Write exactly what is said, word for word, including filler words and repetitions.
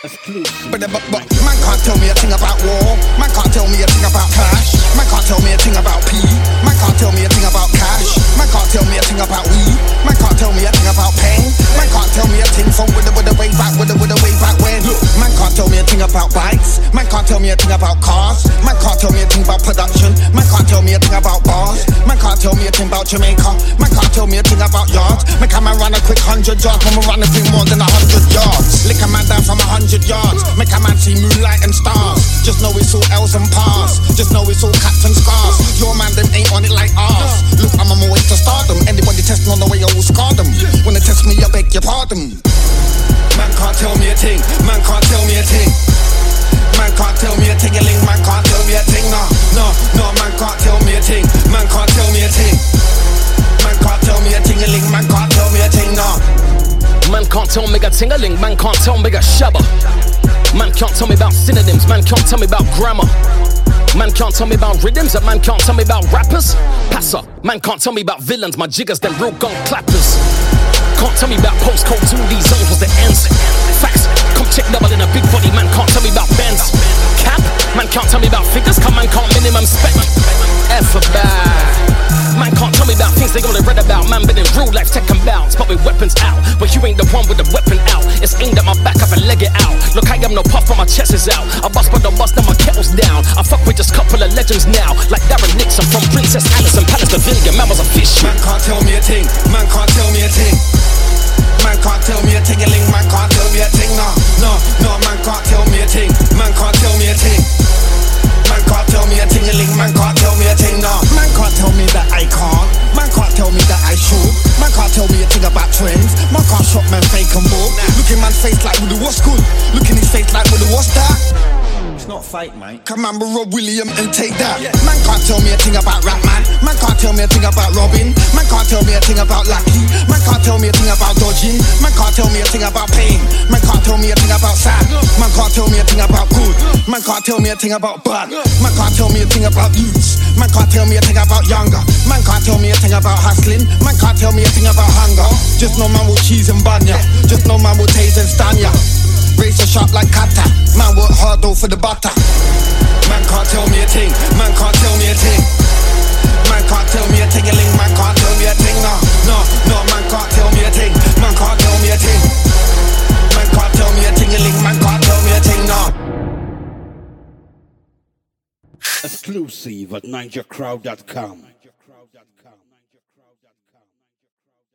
But, but, but man can't tell me a thing about war. Man can't tell me a thing about clash. Man can't tell me a thing about pee. Man can't tell me a thing about cash. Man can't tell me a thing about weed. Man can't tell me a thing about pain. Man can't tell me a thing from with the with the way back, with the with the way back when. Look, man can't tell me a thing about bikes. Man can't tell me a thing about cars. Man can't tell me a thing about production. Man can't tell me a thing about bars. Man can't tell me a thing about Jamaica. Man can't tell me a thing about yards. Man can man run a quick hundred yards. Man run a thing more than a hundred yards. Lick a man down from a hundred yards. Make a man see moonlight and stars. Just know it's all L's and pars. Just know it's all caps and scars. Your man them ain't on it like ours. Look, I'm on my way to stardom. Anybody testing on the way, I will scar them. When they test me, I beg your pardon. Man can't tell me a thing. Man can't tell me a thing. Man can't tell me a ting-a-ling. Man can't tell me a thing. No, no, no. Man can't tell me a thing. Man can't tell me a thing. Man can't tell me a ting-a-ling. Man can't tell me a thing. No. Man can't tell me a ting-a-ling. Man can't tell me a shabba. Man can't tell me about synonyms. Man can't tell me about grammar. Man can't tell me about rhythms. And man can't tell me about rappers. Passer. Man can't tell me about villains. My jiggers, them real gun clappers. Can't tell me about postcodes. All these zones was the ends. Facts. Come check double in a big body. Man can't tell me about bands. Cap. Man can't tell me about figures. Come man can't minimum spec. F a bad. Man can't tell me about things they only read about. Man been in real life taking bouts, but with weapons out. But you ain't the one with the weapon out. It's aimed at my back, I can leg it out. Look, I am no puff, but my chest is out. I bust but don't bust, now my kettle's down. I fuck with just couple of legends now, like Darren Nixon from Princess Alice and Palace Pavilion. Man was a fish. Man can't tell me a thing. Man can't tell me a thing. Man can't tell me a ting-a-ling. Man can't tell me a thing. No, no, no. Man can't tell me a thing. Man can't tell me a thing. Man can't tell me a ting-a-ling. Man can't tell me a thing. No. Man can't tell me that I can't. Man can't tell me that I should. Man can't tell me a thing about trends. Man can't shop man fake and bull. Look in man's face like, Woody, what's good? Look in his face like, Woody, what's that? It's not fake, mate. Come on, Rob William and take that. Yeah. Man can't tell me a thing about rap, man. Man can't tell me a thing about Robin. Man can't tell me a thing about Lucky. Man can't tell me a thing about dodging. Man can't tell me a thing about pain. Man can't tell me a thing about sad. Man can't tell me a thing about good. Man can't tell me a thing about bad. Man can't tell me a thing about youths. Man can't tell me a thing about younger. Man can't tell me a thing about hustling. Man can't tell me a thing about hunger. Just know man will cheese and bun ya. Just know man will taste and stun ya. Razor sharp like kata. Man work hard though for the butter. Man can't tell me a thing. Man can't tell me a thing. Man can't tell me a ting-a-ling. Man can't tell me a thing. No, no, no. Man can't tell me a thing. Man can't tell me a thing. Man can't tell me a ting-a-ling. Man can't tell me a thing. No. Exclusive at ninja crowd dot com.